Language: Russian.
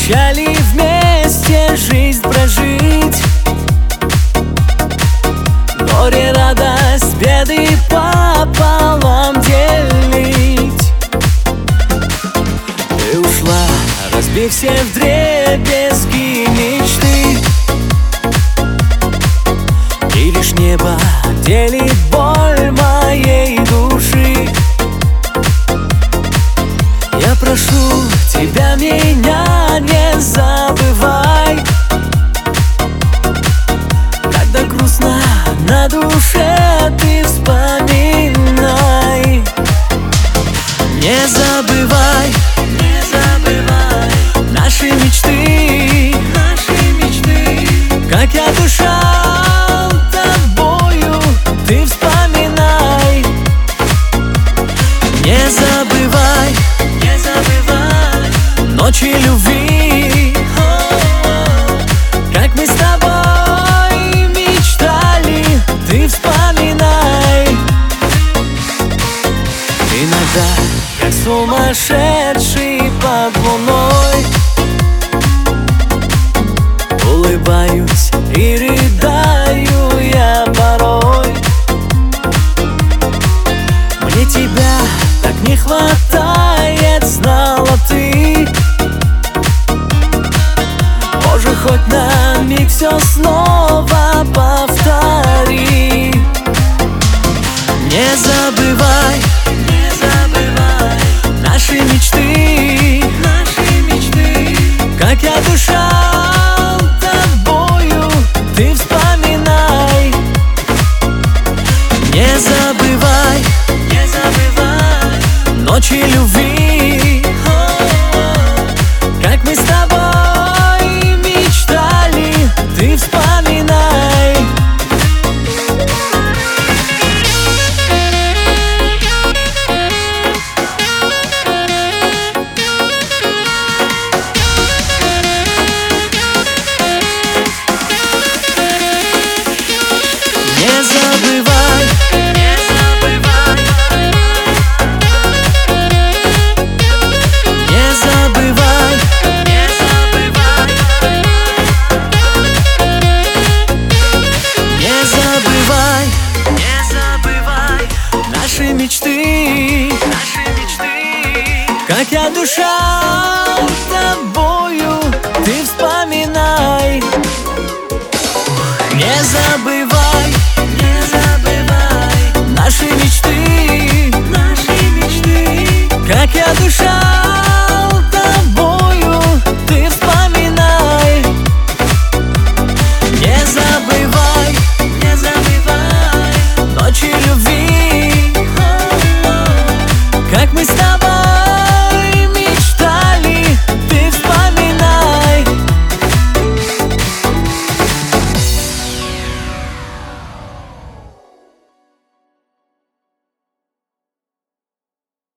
Обещали вместе жизнь прожить, горе, радость, беды пополам делить. Ты ушла, разбив все вдребезги мечты, и лишь небо делит боль моей души. Я прошу тебя, меня не забывай, когда грустно на душе, ты вспоминай. Не забывай, не забывай наши мечты, как я дышал тобою, ты вспоминай. Не забывай, не забывай ночи любви, как мы с тобой мечтали, ты вспоминай. Иногда, как сумасшедший под луной, улыбаюсь и рыдаю я порой. Мне тебя так не хватает, знала ты. Боже, хоть на миг все снова повтори. Не забывай, не забывай наши мечты, как я дышал тобою, ты вспоминай. Не забывай, не забывай ночи любви, как мы с тобой мечтали, ты вспоминай. Не забывай, не забывай, не забывай, не забывай, не забывай, не забывай наши мечты, как я дышал тобой.